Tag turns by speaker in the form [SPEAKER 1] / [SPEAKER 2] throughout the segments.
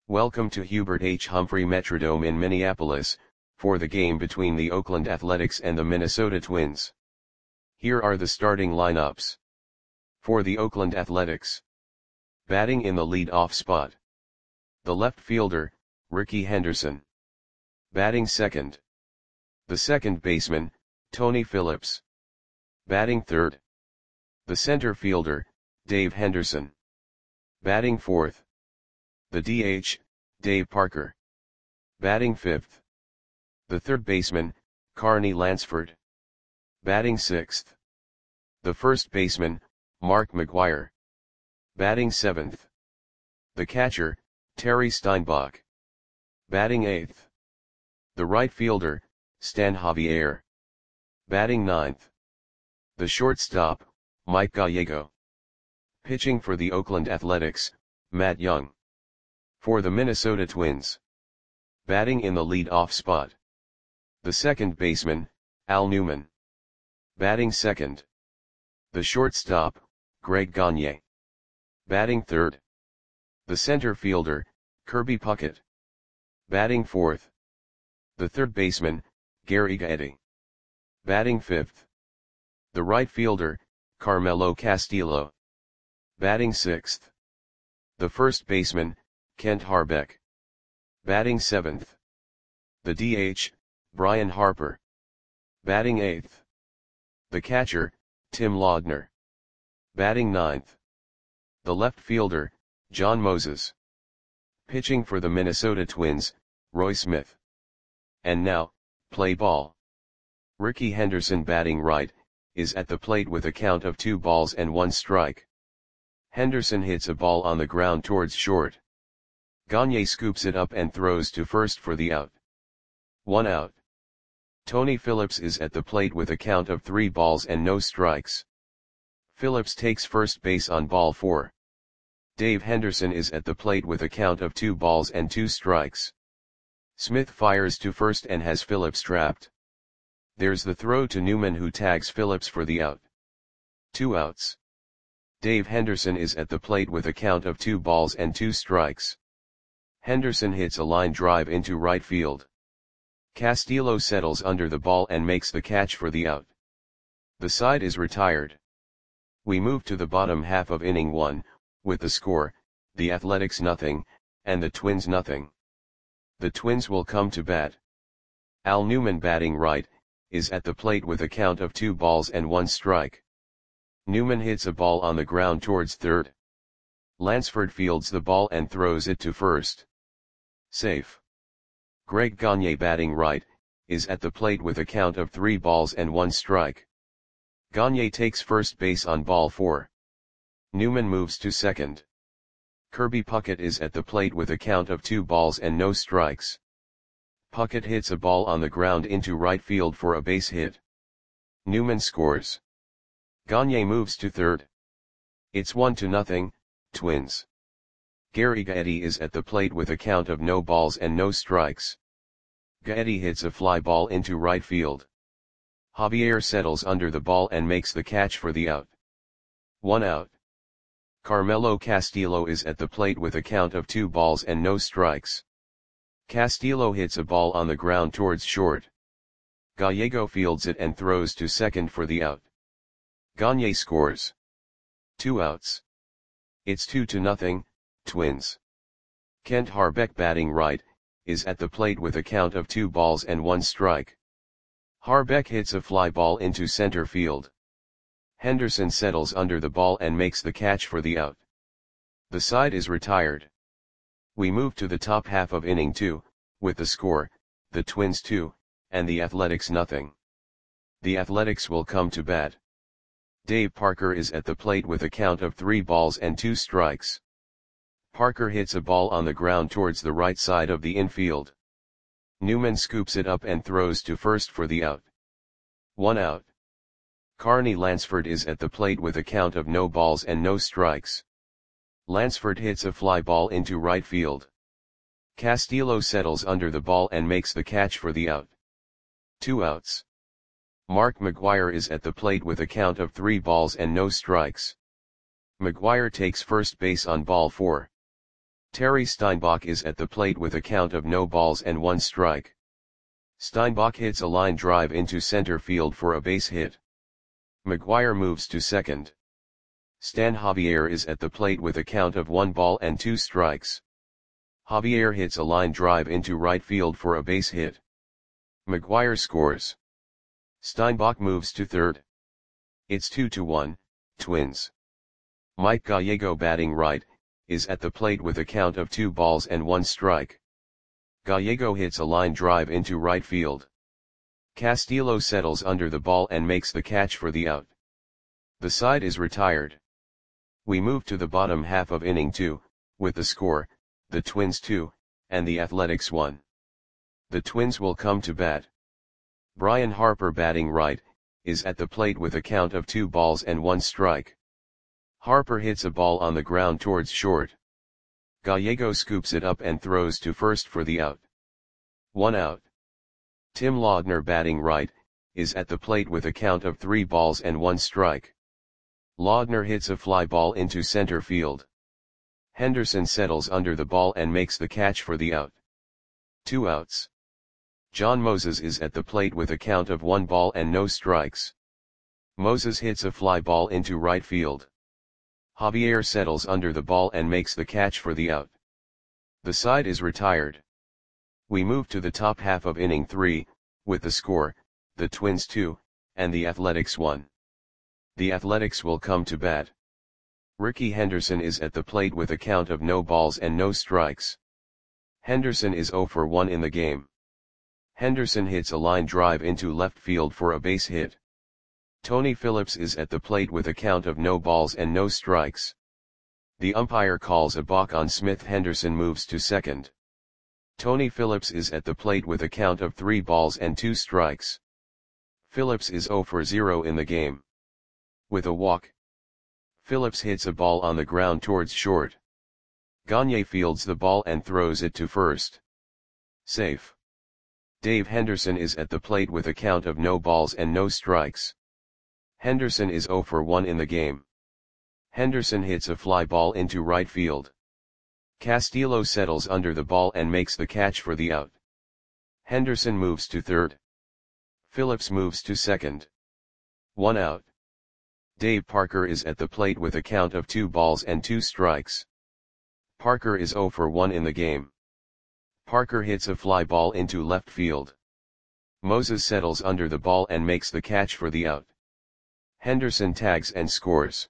[SPEAKER 1] Welcome to Hubert H. Humphrey Metrodome in Minneapolis, for the game between the Oakland Athletics and the Minnesota Twins. Here are the starting lineups. For the Oakland Athletics. Batting in the lead-off spot. The left fielder, Rickey Henderson. Batting second. The second baseman, Tony Phillips. Batting third. The center fielder, Dave Henderson. Batting fourth. The DH, Dave Parker. Batting fifth. The third baseman, Carney Lansford. Batting sixth. The first baseman, Mark McGwire. Batting seventh. The catcher, Terry Steinbach. Batting eighth. The right fielder, Stan Javier. Batting ninth. The shortstop, Mike Gallego. Pitching for the Oakland Athletics, Matt Young. For the Minnesota Twins. Batting in the lead-off spot. The second baseman, Al Newman. Batting second. The shortstop, Greg Gagne. Batting third. The center fielder, Kirby Puckett. Batting fourth. The third baseman, Gary Gaetti. Batting fifth. The right fielder, Carmelo Castillo. Batting sixth. The first baseman, Kent Harbeck. Batting seventh. The DH, Brian Harper. Batting eighth. The catcher, Tim Laudner. Batting ninth. The left fielder, John Moses. Pitching for the Minnesota Twins, Roy Smith. And now, play ball. Rickey Henderson batting right, is at the plate with a count of 2 balls and 1 strike. Henderson hits a ball on the ground towards short. Gagne scoops it up and throws to first for the out. 1 out. Tony Phillips is at the plate with a count of 3 balls and no strikes. Phillips takes first base on ball 4. Dave Henderson is at the plate with a count of 2 balls and 2 strikes. Smith fires to first and has Phillips trapped. There's the throw to Newman, who tags Phillips for the out. 2 outs. Dave Henderson is at the plate with a count of 2 balls and 2 strikes. Henderson hits a line drive into right field. Castillo settles under the ball and makes the catch for the out. The side is retired. We move to the bottom half of inning 1, with the score, the Athletics 0, and the Twins 0. The Twins will come to bat. Al Newman batting right, is at the plate with a count of 2 balls and 1 strike. Newman hits a ball on the ground towards third. Lansford fields the ball and throws it to first. Safe. Greg Gagne batting right, is at the plate with a count of 3 balls and 1 strike. Gagne takes first base on ball 4. Newman moves to second. Kirby Puckett is at the plate with a count of 2 balls and no strikes. Puckett hits a ball on the ground into right field for a base hit. Newman scores. Gagne moves to third. It's 1-0, Twins. Gary Gaetti is at the plate with a count of no balls and no strikes. Gaetti hits a fly ball into right field. Javier settles under the ball and makes the catch for the out. 1 out. Carmelo Castillo is at the plate with a count of 2 balls and no strikes. Castillo hits a ball on the ground towards short. Gallego fields it and throws to second for the out. Gagne scores. 2 outs. It's 2-0, Twins. Kent Harbeck batting right, is at the plate with a count of 2 balls and 1 strike. Harbeck hits a fly ball into center field. Henderson settles under the ball and makes the catch for the out. The side is retired. We move to the top half of inning 2, with the score, the Twins 2, and the Athletics 0. The Athletics will come to bat. Dave Parker is at the plate with a count of 3 balls and 2 strikes. Parker hits a ball on the ground towards the right side of the infield. Newman scoops it up and throws to first for the out. 1 out. Carney Lansford is at the plate with a count of no balls and no strikes. Lansford hits a fly ball into right field. Castillo settles under the ball and makes the catch for the out. 2 outs. Mark McGwire is at the plate with a count of 3 balls and no strikes. McGwire takes first base on ball 4. Terry Steinbach is at the plate with a count of no balls and 1 strike. Steinbach hits a line drive into center field for a base hit. McGuire moves to second. Stan Javier is at the plate with a count of 1 ball and 2 strikes. Javier hits a line drive into right field for a base hit. McGuire scores. Steinbach moves to third. It's 2-1, Twins. Mike Gallego, batting right, is at the plate with a count of 2 balls and 1 strike. Gallego hits a line drive into right field. Castillo settles under the ball and makes the catch for the out. The side is retired. We move to the bottom half of inning 2, with the score, the Twins 2, and the Athletics 1. The Twins will come to bat. Brian Harper, batting right, is at the plate with a count of 2 balls and 1 strike. Harper hits a ball on the ground towards short. Gallego scoops it up and throws to first for the out. 1 out. Tim Laudner, batting right, is at the plate with a count of 3 balls and 1 strike. Laudner hits a fly ball into center field. Henderson settles under the ball and makes the catch for the out. 2 outs. John Moses is at the plate with a count of 1 ball and no strikes. Moses hits a fly ball into right field. Javier settles under the ball and makes the catch for the out. The side is retired. We move to the top half of inning 3, with the score, the Twins 2, and the Athletics 1. The Athletics will come to bat. Ricky Henderson is at the plate with a count of no balls and no strikes. Henderson is 0 for 1 in the game. Henderson hits a line drive into left field for a base hit. Tony Phillips is at the plate with a count of no balls and no strikes. The umpire calls a balk on Smith. Henderson moves to second. Tony Phillips is at the plate with a count of 3 balls and 2 strikes. Phillips is 0 for 0 in the game. With a walk, Phillips hits a ball on the ground towards short. Gagne fields the ball and throws it to first. Safe. Dave Henderson is at the plate with a count of no balls and no strikes. Henderson is 0 for 1 in the game. Henderson hits a fly ball into right field. Castillo settles under the ball and makes the catch for the out. Henderson moves to third. Phillips moves to second. 1 out. Dave Parker is at the plate with a count of 2 balls and 2 strikes. Parker is 0 for 1 in the game. Parker hits a fly ball into left field. Moses settles under the ball and makes the catch for the out. Henderson tags and scores.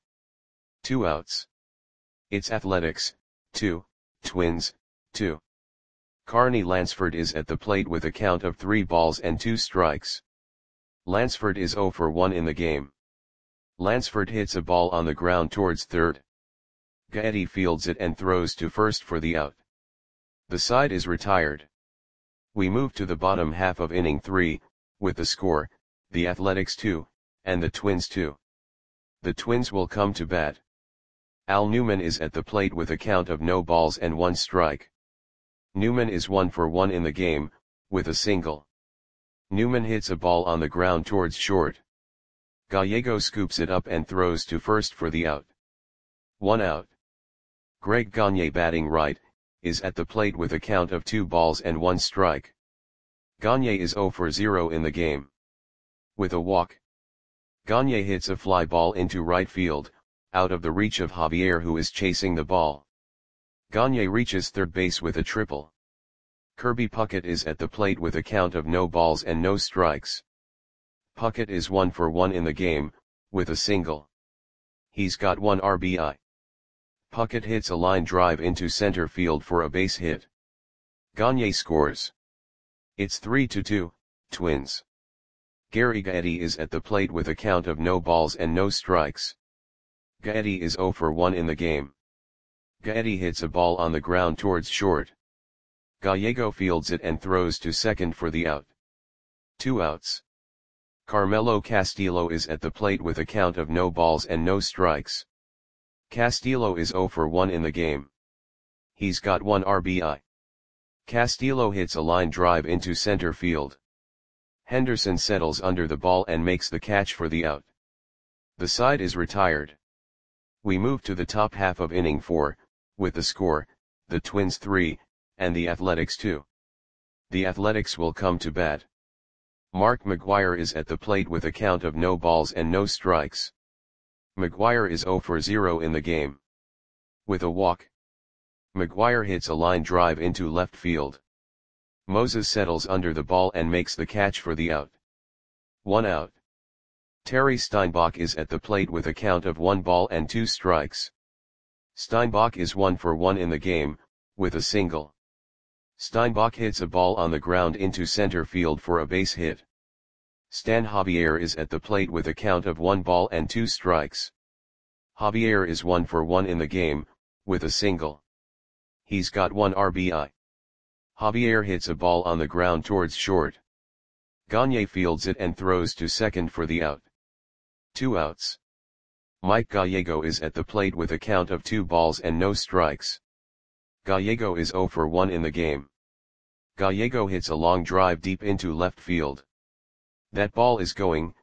[SPEAKER 1] 2 outs. It's Athletics, 2, Twins, 2. Carney Lansford is at the plate with a count of 3 balls and 2 strikes. Lansford is 0 for 1 in the game. Lansford hits a ball on the ground towards third. Gaetti fields it and throws to first for the out. The side is retired. We move to the bottom half of inning 3, with the score, the Athletics 2, and the Twins 2. The Twins will come to bat. Al Newman is at the plate with a count of no balls and 1 strike. Newman is 1 for 1 in the game, with a single. Newman hits a ball on the ground towards short. Gallego scoops it up and throws to first for the out. 1 out. Greg Gagne, batting right, is at the plate with a count of 2 balls and 1 strike. Gagne is 0 for 0 in the game. With a walk, Gagne hits a fly ball into right field, out of the reach of Javier, who is chasing the ball. Gagne reaches third base with a triple. Kirby Puckett is at the plate with a count of no balls and no strikes. Puckett is 1 for 1 in the game, with a single. He's got 1 RBI. Puckett hits a line drive into center field for a base hit. Gagne scores. It's 3-2, Twins. Gary Gaetti is at the plate with a count of no balls and no strikes. Gaetti is 0 for 1 in the game. Gaetti hits a ball on the ground towards short. Gallego fields it and throws to second for the out. 2 outs. Carmelo Castillo is at the plate with a count of no balls and no strikes. Castillo is 0 for 1 in the game. He's got 1 RBI. Castillo hits a line drive into center field. Henderson settles under the ball and makes the catch for the out. The side is retired. We move to the top half of inning 4, with the score, the Twins 3, and the Athletics 2. The Athletics will come to bat. Mark McGwire is at the plate with a count of no balls and no strikes. McGwire is 0 for 0 in the game. With a walk, McGwire hits a line drive into left field. Moses settles under the ball and makes the catch for the out. 1 out. Terry Steinbach is at the plate with a count of 1 ball and 2 strikes. Steinbach is 1 for 1 in the game, with a single. Steinbach hits a ball on the ground into center field for a base hit. Stan Javier is at the plate with a count of 1 ball and 2 strikes. Javier is 1 for 1 in the game, with a single. He's got 1 RBI. Javier hits a ball on the ground towards short. Gagne fields it and throws to second for the out. 2 outs. Mike Gallego is at the plate with a count of 2 balls and no strikes. Gallego is 0 for 1 in the game. Gallego hits a long drive deep into left field. That ball is gone.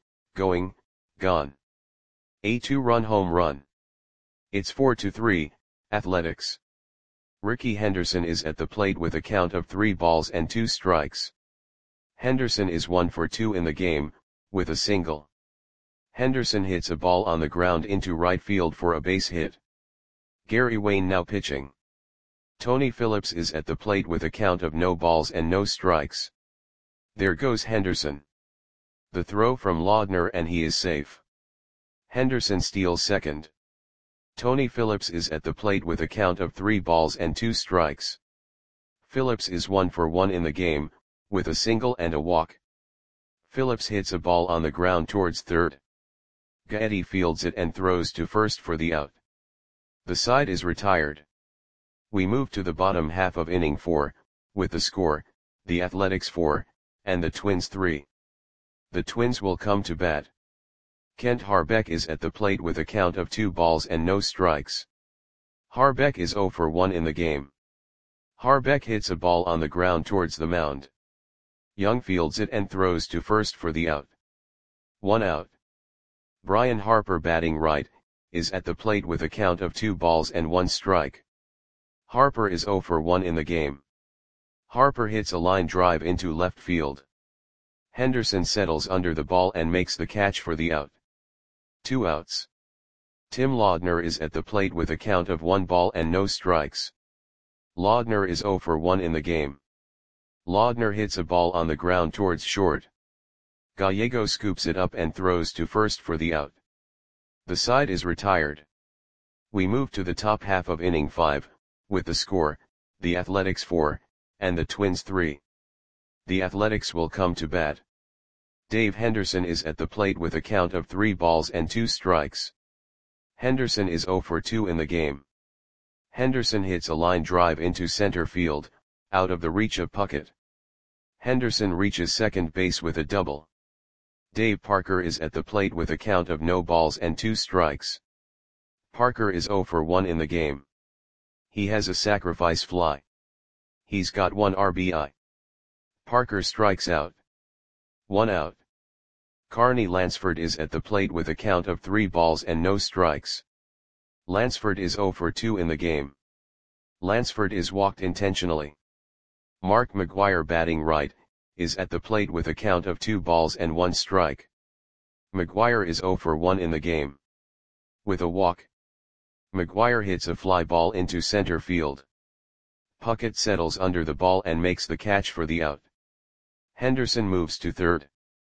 [SPEAKER 1] A 2-run home run. It's 4-3, Athletics. Ricky Henderson is at the plate with a count of 3 balls and 2 strikes. Henderson is 1 for 2 in the game, with a single. Henderson hits a ball on the ground into right field for a base hit. Gary Wayne now pitching. Tony Phillips is at the plate with a count of no balls and no strikes. There goes Henderson. The throw from Laudner and he is safe. Henderson steals second. Tony Phillips is at the plate with a count of 3 balls and 2 strikes. Phillips is 1 for 1 in the game, with a single and a walk. Phillips hits a ball on the ground towards third. Gaetti fields it and throws to first for the out. The side is retired. We move to the bottom half of inning 4, with the score, the Athletics 4, and the Twins 3. The Twins will come to bat. Kent Harbeck is at the plate with a count of 2 balls and no strikes. Harbeck is 0 for 1 in the game. Harbeck hits a ball on the ground towards the mound. Young fields it and throws to first for the out. 1 out. Brian Harper, batting right, is at the plate with a count of 2 balls and 1 strike. Harper is 0 for 1 in the game. Harper hits a line drive into left field. Henderson settles under the ball and makes the catch for the out. 2 outs. Tim Laudner is at the plate with a count of 1 ball and no strikes. Laudner is 0 for 1 in the game. Laudner hits a ball on the ground towards short. Gallego scoops it up and throws to first for the out. The side is retired. We move to the top half of inning 5, with the score, the Athletics 4, and the Twins 3. The Athletics will come to bat. Dave Henderson is at the plate with a count of 3 balls and 2 strikes. Henderson is 0 for 2 in the game. Henderson hits a line drive into center field, out of the reach of Puckett. Henderson reaches second base with a double. Dave Parker is at the plate with a count of no balls and 2 strikes. Parker is 0 for 1 in the game. He has a sacrifice fly. He's got 1 RBI. Parker strikes out. 1 out. Carney Lansford is at the plate with a count of 3 balls and no strikes. Lansford is 0 for 2 in the game. Lansford is walked intentionally. Mark McGwire, batting right, is at the plate with a count of 2 balls and 1 strike. McGwire is 0 for 1 in the game. With a walk, McGwire hits a fly ball into center field. Puckett settles under the ball and makes the catch for the out. Henderson moves to third.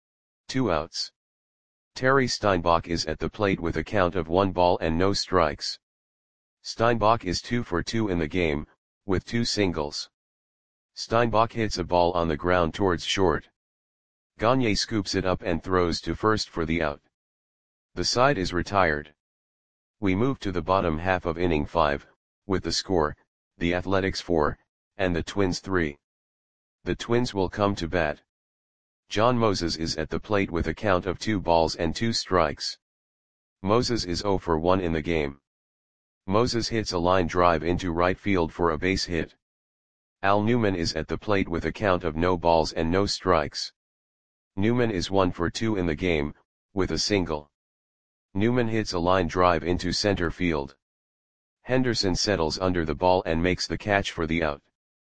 [SPEAKER 1] 2 outs. Terry Steinbach is at the plate with a count of 1 ball and no strikes. Steinbach is 2 for 2 in the game, with 2 singles. Steinbach hits a ball on the ground towards short. Gagne scoops it up and throws to first for the out. The side is retired. We move to the bottom half of inning 5, with the score, the Athletics 4, and the Twins 3. The Twins will come to bat. John Moses is at the plate with a count of 2 balls and 2 strikes. Moses is 0 for 1 in the game. Moses hits a line drive into right field for a base hit. Al Newman is at the plate with a count of no balls and no strikes. Newman is 1 for 2 in the game, with a single. Newman hits a line drive into center field. Henderson settles under the ball and makes the catch for the out.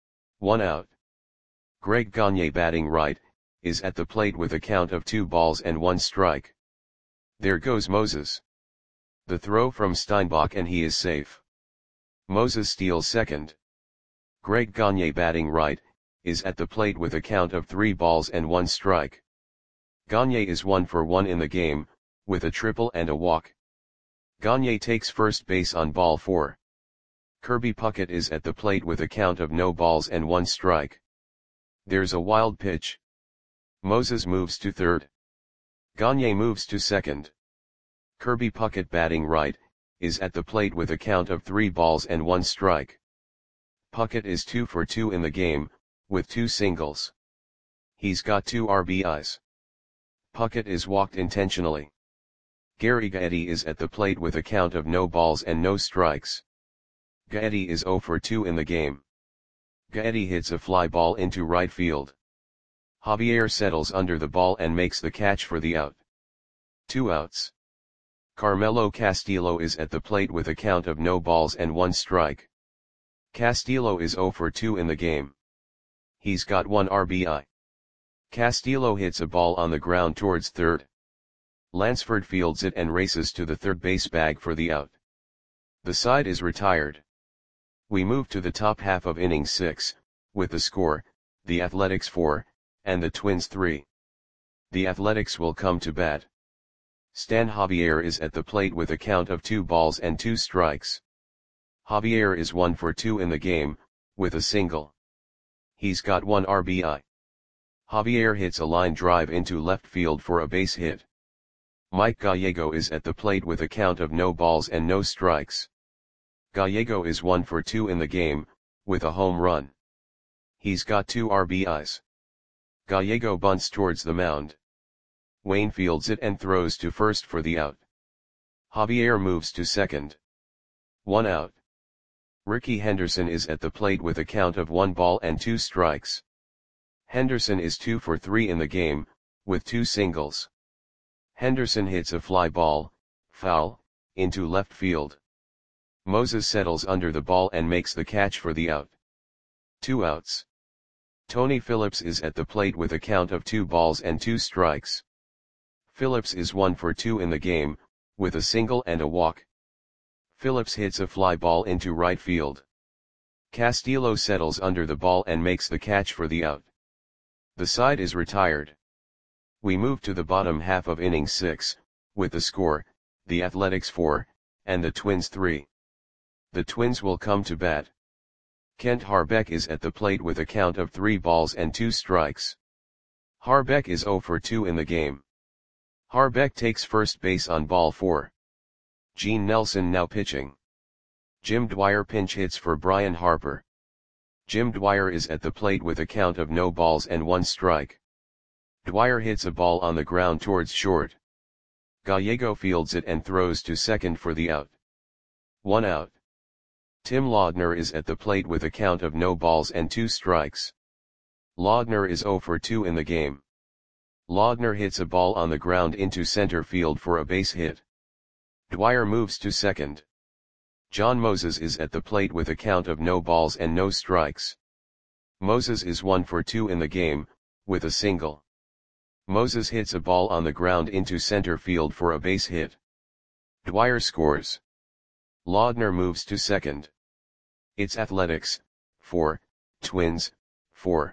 [SPEAKER 1] 1 out. Greg Gagne, batting right, is at the plate with a count of 2 balls and 1 strike. There goes Moses. The throw from Steinbach and he is safe. Moses steals second. Greg Gagne, batting right, is at the plate with a count of 3 balls and 1 strike. Gagne is 1 for 1 in the game, with a triple and a walk. Gagne takes first base on ball 4. Kirby Puckett is at the plate with a count of no balls and 1 strike. There's a wild pitch. Moses moves to third. Gagne moves to second. Kirby Puckett, batting right, is at the plate with a count of 3 balls and 1 strike. Puckett is 2 for 2 in the game, with 2 singles. He's got 2 RBIs. Puckett is walked intentionally. Gary Gaetti is at the plate with a count of no balls and no strikes. Gaetti is 0 for 2 in the game. Gaetti hits a fly ball into right field. Javier settles under the ball and makes the catch for the out. 2 outs. Carmelo Castillo is at the plate with a count of no balls and 1 strike. Castillo is 0 for 2 in the game. He's got 1 RBI. Castillo hits a ball on the ground towards third. Lansford fields it and races to the third base bag for the out. The side is retired. We move to the top half of inning 6, with the score, the Athletics 4, and the Twins 3. The Athletics will come to bat. Stan Javier is at the plate with a count of 2 balls and 2 strikes. Javier is 1 for 2 in the game, with a single. He's got 1 RBI. Javier hits a line drive into left field for a base hit. Mike Gallego is at the plate with a count of no balls and no strikes. Gallego is 1 for 2 in the game, with a home run. He's got 2 RBIs. Gallego bunts towards the mound. Wayne fields it and throws to first for the out. Javier moves to second. 1 out. Ricky Henderson is at the plate with a count of 1 ball and 2 strikes. Henderson is 2 for 3 in the game, with 2 singles. Henderson hits a fly ball, foul, into left field. Moses settles under the ball and makes the catch for the out. 2 outs. Tony Phillips is at the plate with a count of 2 balls and 2 strikes. Phillips is 1 for 2 in the game, with a single and a walk. Phillips hits a fly ball into right field. Castillo settles under the ball and makes the catch for the out. The side is retired. We move to the bottom half of inning 6, with the score, the Athletics 4, and the Twins 3. The Twins will come to bat. Kent Harbeck is at the plate with a count of 3 balls and 2 strikes. Harbeck is 0 for 2 in the game. Harbeck takes first base on ball 4. Gene Nelson now pitching. Jim Dwyer pinch hits for Brian Harper. Jim Dwyer is at the plate with a count of no balls and 1 strike. Dwyer hits a ball on the ground towards short. Gallego fields it and throws to second for the out. 1 out. Tim Laudner is at the plate with a count of no balls and 2 strikes. Laudner is 0 for 2 in the game. Laudner hits a ball on the ground into center field for a base hit. Dwyer moves to second. John Moses is at the plate with a count of no balls and no strikes. Moses is 1 for 2 in the game, with a single. Moses hits a ball on the ground into center field for a base hit. Dwyer scores. Laudner moves to second. It's Athletics, 4, Twins, 4.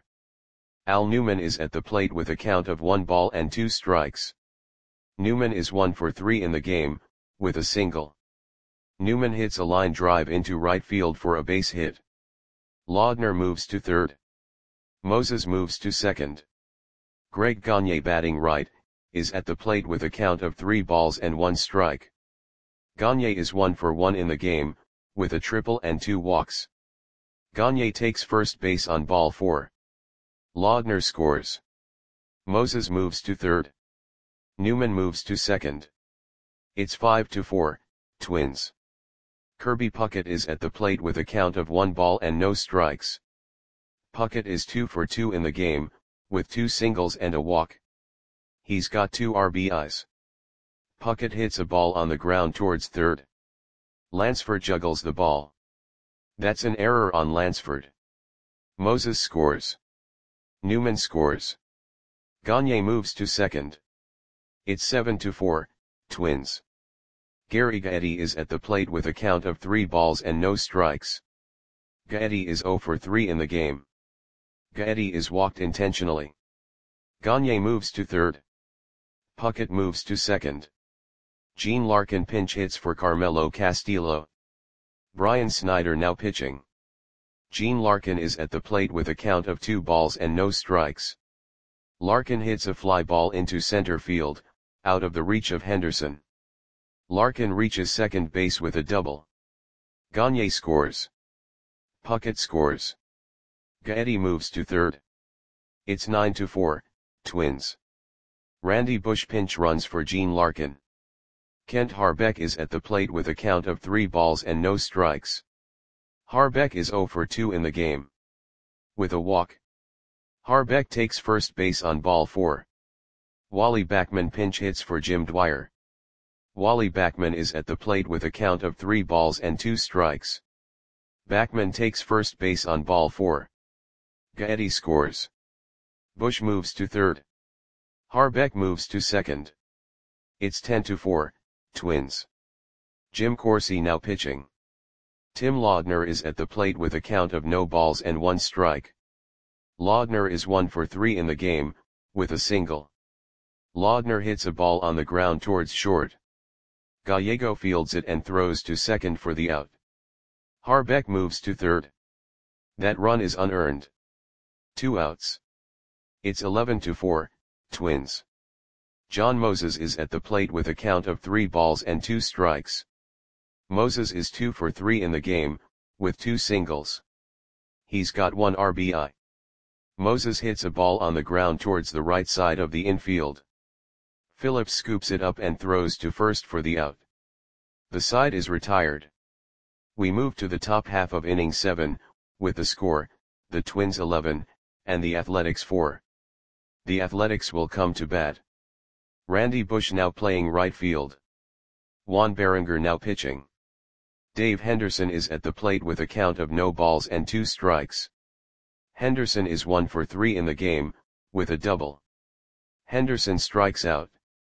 [SPEAKER 1] Al Newman is at the plate with a count of 1 ball and 2 strikes. Newman is 1 for 3 in the game, with a single. Newman hits a line drive into right field for a base hit. Laudner moves to third. Moses moves to second. Greg Gagne, batting right, is at the plate with a count of 3 balls and 1 strike. Gagne is 1 for 1 in the game, with a triple and 2 walks. Gagne takes first base on ball 4. Laudner scores. Moses moves to third. Newman moves to second. It's 5-4, Twins. Kirby Puckett is at the plate with a count of 1 ball and no strikes. Puckett is 2 for 2 in the game, with 2 singles and a walk. He's got 2 RBIs. Puckett hits a ball on the ground towards third. Lansford juggles the ball. That's an error on Lansford. Moses scores. Newman scores. Gagne moves to second. It's 7-4, Twins. Gary Gaetti is at the plate with a count of 3 balls and no strikes. Gaetti is 0 for 3 in the game. Gaetti is walked intentionally. Gagne moves to third. Puckett moves to second. Gene Larkin pinch hits for Carmelo Castillo. Brian Snyder now pitching. Gene Larkin is at the plate with a count of 2 balls and no strikes. Larkin hits a fly ball into center field, out of the reach of Henderson. Larkin reaches second base with a double. Gagne scores. Puckett scores. Gaetti moves to third. It's 9-4, Twins. Randy Bush pinch runs for Gene Larkin. Kent Harbeck is at the plate with a count of 3 balls and no strikes. Harbeck is 0 for 2 in the game. With a walk. Harbeck takes first base on ball 4. Wally Backman pinch hits for Jim Dwyer. Wally Backman is at the plate with a count of 3 balls and 2 strikes. Backman takes first base on ball 4. Gaetti scores. Bush moves to third. Harbeck moves to second. It's 10-4, Twins. Jim Corsi now pitching. Tim Laudner is at the plate with a count of no balls and 1 strike. Laudner is 1 for 3 in the game, with a single. Laudner hits a ball on the ground towards short. Gallego fields it and throws to second for the out. Harbeck moves to third. That run is unearned. 2 outs. It's 11-4, Twins. John Moses is at the plate with a count of 3 balls and 2 strikes. Moses is 2 for 3 in the game, with 2 singles. He's got 1 RBI. Moses hits a ball on the ground towards the right side of the infield. Phillips scoops it up and throws to first for the out. The side is retired. We move to the top half of inning 7, with the score, the Twins 11, and the Athletics 4. The Athletics will come to bat. Randy Bush now playing right field. Juan Berenger now pitching. Dave Henderson is at the plate with a count of no balls and 2 strikes. Henderson is 1 for 3 in the game, with a double. Henderson strikes out.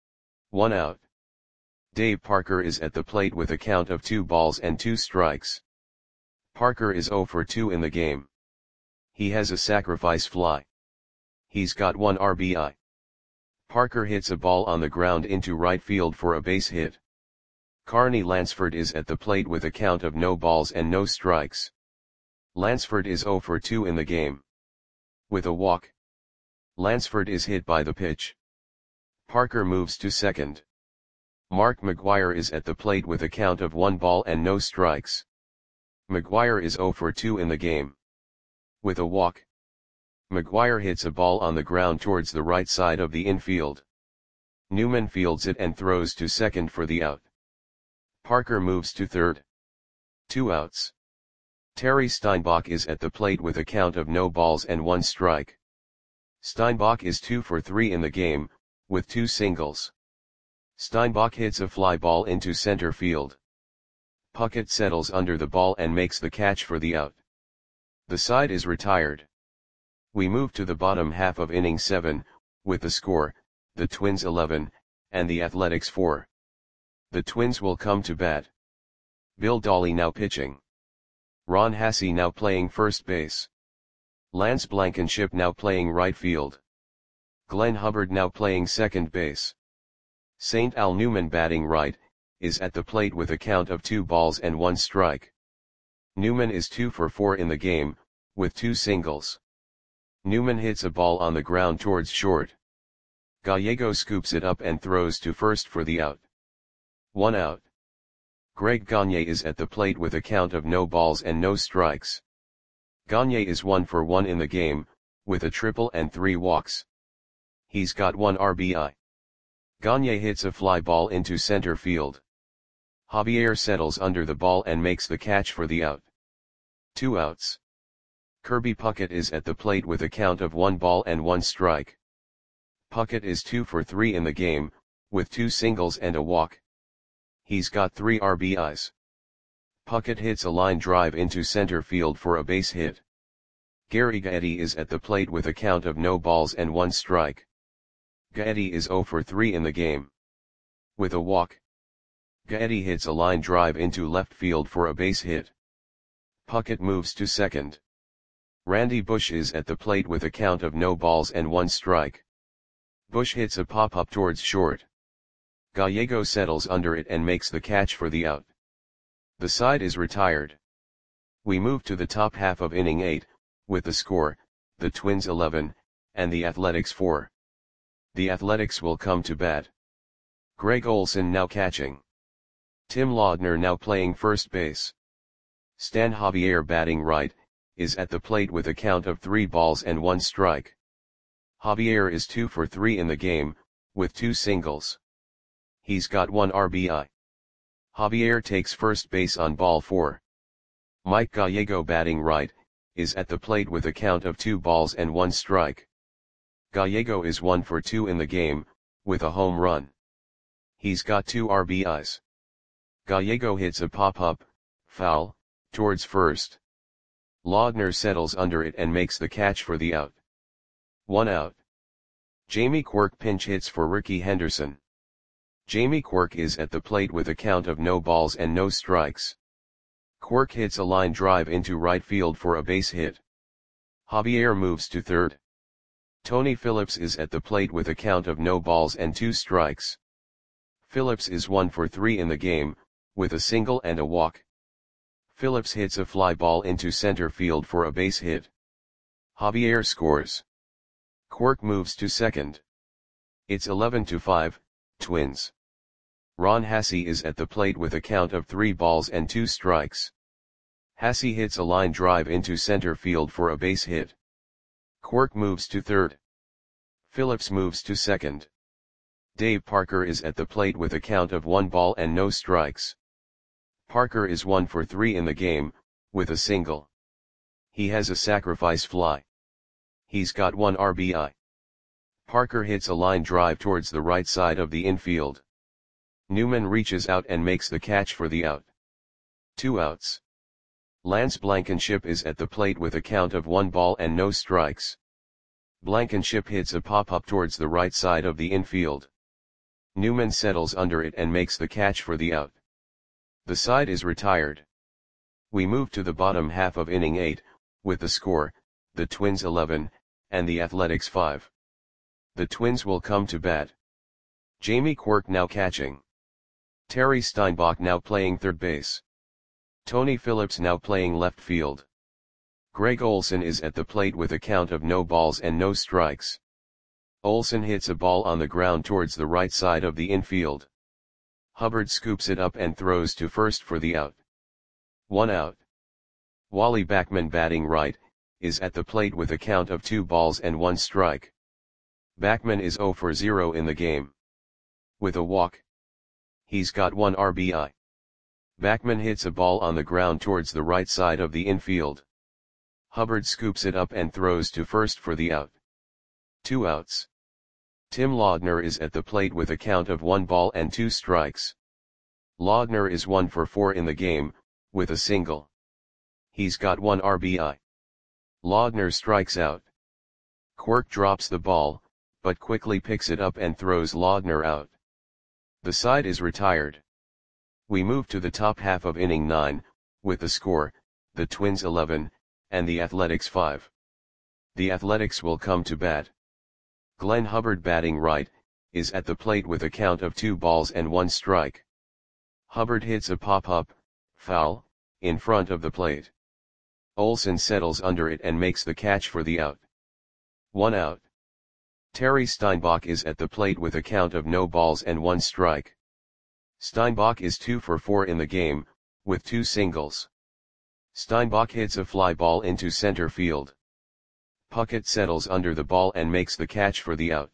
[SPEAKER 1] 1 out. Dave Parker is at the plate with a count of 2 balls and 2 strikes. Parker is 0 for 2 in the game. He has a sacrifice fly. He's got 1 RBI. Parker hits a ball on the ground into right field for a base hit. Carney Lansford is at the plate with a count of no balls and no strikes. Lansford is 0 for 2 in the game. With a walk. Lansford is hit by the pitch. Parker moves to second. Mark McGuire is at the plate with a count of 1 ball and no strikes. McGuire is 0 for 2 in the game. With a walk. McGuire hits a ball on the ground towards the right side of the infield. Newman fields it and throws to second for the out. Parker moves to third. 2 outs. Terry Steinbach is at the plate with a count of no balls and 1 strike. Steinbach is 2 for 3 in the game, with 2 singles. Steinbach hits a fly ball into center field. Puckett settles under the ball and makes the catch for the out. The side is retired. We move to the bottom half of inning 7, with the score, the Twins 11, and the Athletics 4. The Twins will come to bat. Bill Dawley now pitching. Ron Hassey now playing first base. Lance Blankenship now playing right field. Glenn Hubbard now playing second base. St. Al Newman batting right, is at the plate with a count of 2 balls and 1 strike. Newman is 2 for 4 in the game, with 2 singles. Newman hits a ball on the ground towards short. Gallego scoops it up and throws to first for the out. 1 out. Greg Gagne is at the plate with a count of no balls and no strikes. Gagne is 1 for 1 in the game, with a triple and 3 walks. He's got 1 RBI. Gagne hits a fly ball into center field. Javier settles under the ball and makes the catch for the out. 2 outs. Kirby Puckett is at the plate with a count of 1 ball and 1 strike. Puckett is 2 for 3 in the game, with 2 singles and a walk. He's got 3 RBIs. Puckett hits a line drive into center field for a base hit. Gary Gaetti is at the plate with a count of no balls and 1 strike. Gaetti is 0 for 3 in the game. With a walk, Gaetti hits a line drive into left field for a base hit. Puckett moves to second. Randy Bush is at the plate with a count of no balls and 1 strike. Bush hits a pop-up towards short. Gallego settles under it and makes the catch for the out. The side is retired. We move to the top half of inning 8, with the score, the Twins 11, and the Athletics 4. The Athletics will come to bat. Greg Olson now catching. Tim Laudner now playing first base. Stan Javier batting right, is at the plate with a count of 3 balls and 1 strike. Javier is 2 for 3 in the game, with 2 singles. He's got 1 RBI. Javier takes first base on ball 4. Mike Gallego batting right, is at the plate with a count of 2 balls and 1 strike. Gallego is 1 for 2 in the game, with a home run. He's got 2 RBIs. Gallego hits a pop-up, foul, towards first. Laudner settles under it and makes the catch for the out. 1 out. Jamie Quirk pinch hits for Ricky Henderson. Jamie Quirk is at the plate with a count of no balls and no strikes. Quirk hits a line drive into right field for a base hit. Javier moves to third. Tony Phillips is at the plate with a count of no balls and 2 strikes. Phillips is 1 for 3 in the game, with a single and a walk. Phillips hits a fly ball into center field for a base hit. Javier scores. Quirk moves to second. It's 11-5, Twins. Ron Hassey is at the plate with a count of 3 balls and 2 strikes. Hassey hits a line drive into center field for a base hit. Quirk moves to third. Phillips moves to second. Dave Parker is at the plate with a count of 1 ball and no strikes. Parker is 1 for 3 in the game, with a single. He has a sacrifice fly. He's got 1 RBI. Parker hits a line drive towards the right side of the infield. Newman reaches out and makes the catch for the out. 2 outs. Lance Blankenship is at the plate with a count of 1 ball and no strikes. Blankenship hits a pop-up towards the right side of the infield. Newman settles under it and makes the catch for the out. The side is retired. We move to the bottom half of inning 8, with the score, the Twins 11, and the Athletics 5. The Twins will come to bat. Jamie Quirk now catching. Terry Steinbach now playing third base. Tony Phillips now playing left field. Greg Olson is at the plate with a count of no balls and no strikes. Olson hits a ball on the ground towards the right side of the infield. Hubbard scoops it up and throws to first for the out. 1 out. Wally Backman batting right, is at the plate with a count of 2 balls and 1 strike. Backman is 0 for 0 in the game. With a walk, he's got 1 RBI. Backman hits a ball on the ground towards the right side of the infield. Hubbard scoops it up and throws to first for the out. 2 outs. Tim Laudner is at the plate with a count of 1 ball and 2 strikes. Laudner is 1 for 4 in the game, with a single. He's got 1 RBI. Laudner strikes out. Quirk drops the ball, but quickly picks it up and throws Laudner out. The side is retired. We move to the top half of inning 9, with the score, the Twins 11, and the Athletics 5. The Athletics will come to bat. Glenn Hubbard batting right, is at the plate with a count of 2 balls and 1 strike. Hubbard hits a pop-up, foul, in front of the plate. Olson settles under it and makes the catch for the out. 1 out. Terry Steinbach is at the plate with a count of no balls and 1 strike. Steinbach is 2 for 4 in the game, with 2 singles. Steinbach hits a fly ball into center field. Puckett settles under the ball and makes the catch for the out.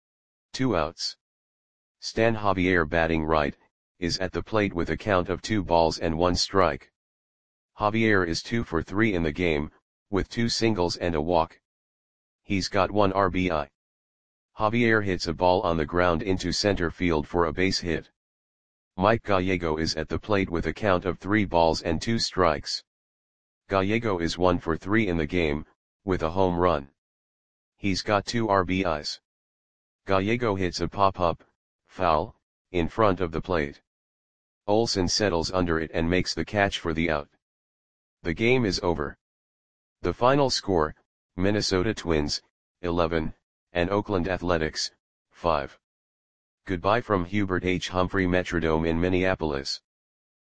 [SPEAKER 1] 2 outs. Stan Javier batting right, is at the plate with a count of 2 balls and 1 strike. Javier is 2 for 3 in the game, with 2 singles and a walk. He's got 1 RBI. Javier hits a ball on the ground into center field for a base hit. Mike Gallego is at the plate with a count of 3 balls and 2 strikes. Gallego is 1 for 3 in the game, with a home run. He's got 2 RBIs. Gallego hits a pop-up, foul, in front of the plate. Olson settles under it and makes the catch for the out. The game is over. The final score, Minnesota Twins, 11, and Oakland Athletics, 5. Goodbye from Hubert H. Humphrey Metrodome in Minneapolis.